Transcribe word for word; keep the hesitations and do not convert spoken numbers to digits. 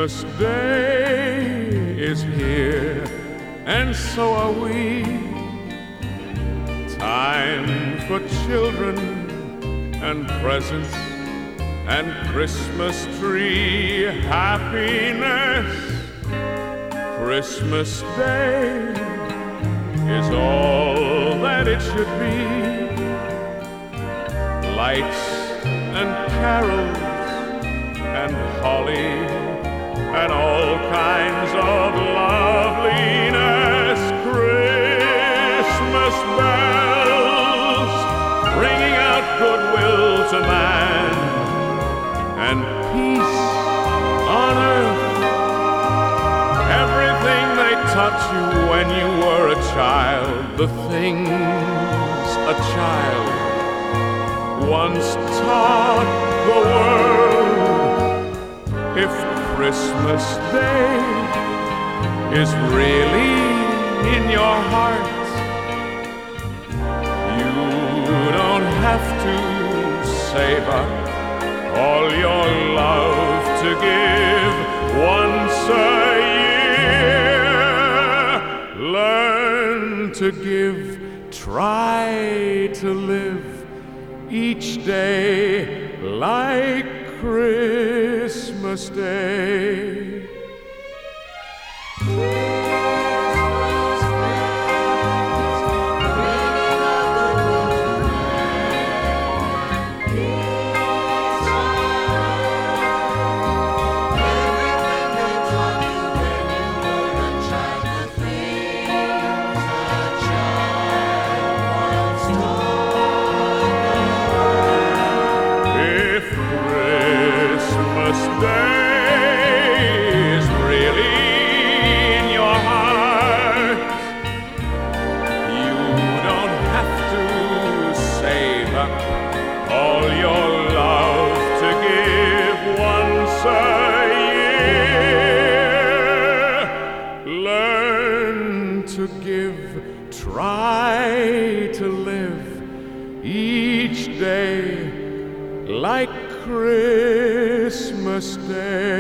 Christmas Day is here, and so are we. Time for children and presents and Christmas tree happiness. Christmas Day is all that it should be. Lights and carols and holly and all kinds of loveliness. Christmas bells ringing out goodwill to man and peace on earth. Everything they taught you when you were a child, the things a child once taught the world. If Christmas Day is really in your heart, you don't have to save up all your love to give once a year. Learn to give, try to live each day like Christmas Day. Christmas Day is really in your heart, you don't have to save up all your love to give once a year. Learn to give, try to live each day like Christmas Day.